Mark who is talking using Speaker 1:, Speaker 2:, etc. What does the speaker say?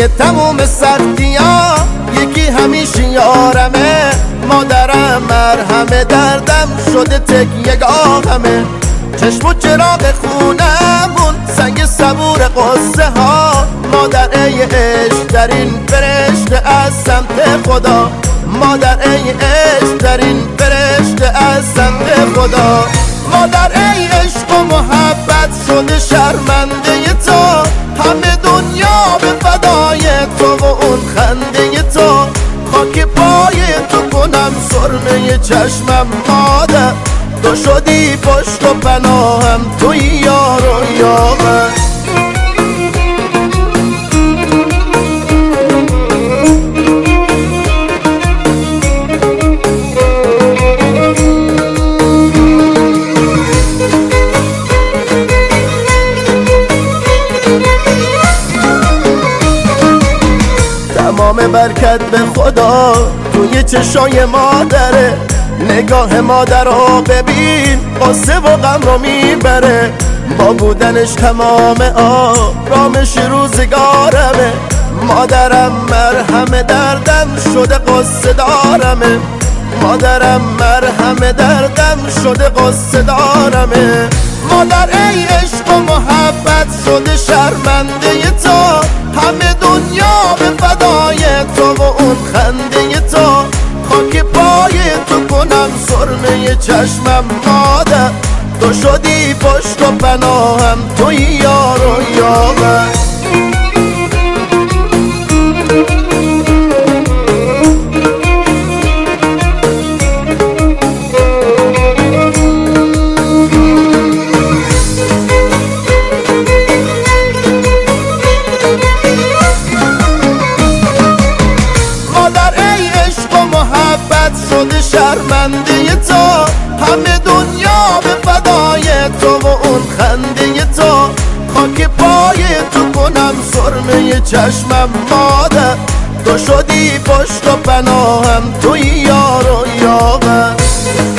Speaker 1: توی تموم سختی ها یکی همیشه یارمه. مادرم مرهم دردم شده تکیه گاهمه. چشم و چراغ خونمون سنگ صبور قصه ها. مادر ای عشق ترین فرشته از سمت خدا. مادر ای عشق ترین فرشته از سمت خدا. مادر ای عشق و محبت شده شرمنده تو. همه دنیا به فدای تو و اون خنده تو. خاک پای تو کنم سرمه چشمم مادر. تو شدی پشت و پناهم توی یار و یاور. تمام برکت به خدا توی چشای مادره. نگاه مادر رو ببین قصه و غم رو میبره. با بودنش تمام آرامش روزگارمه. مادرم مرهم دردم شده قصه دارمه. مادرم مرهم دردم شده قصه دارمه. مادر ای عشق و محبت شده شرمنده تو. همه دنیا به فدای تو و اون خنده تو. خاک پای تو کنم سرمه چشمم مادر. تو شدی پشت و پناهم توی یار و یاور. شده شرمنده تو. همه دنیا به فدای تو و اون خنده تو. خاک پای تو کنم سرمه چشمم مادر. تو شدی پشت و پناهم توی یار و یاور.